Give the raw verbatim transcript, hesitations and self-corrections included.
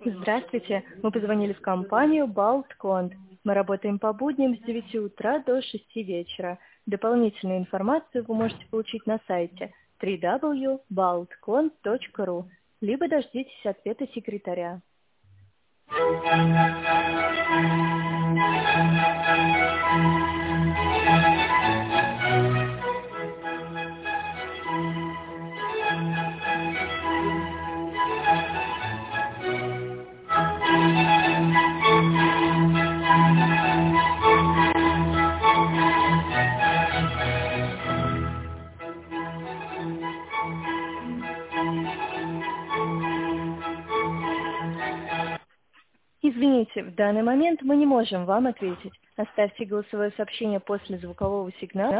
Здравствуйте, мы позвонили в компанию Baltcont. Мы работаем по будням с девяти утра до шести вечера. Дополнительную информацию вы можете получить на сайте дабл ю дабл ю дабл ю точка baltcont точка ру, либо дождитесь ответа секретаря. Извините, в данный момент мы не можем вам ответить. Оставьте голосовое сообщение после звукового сигнала.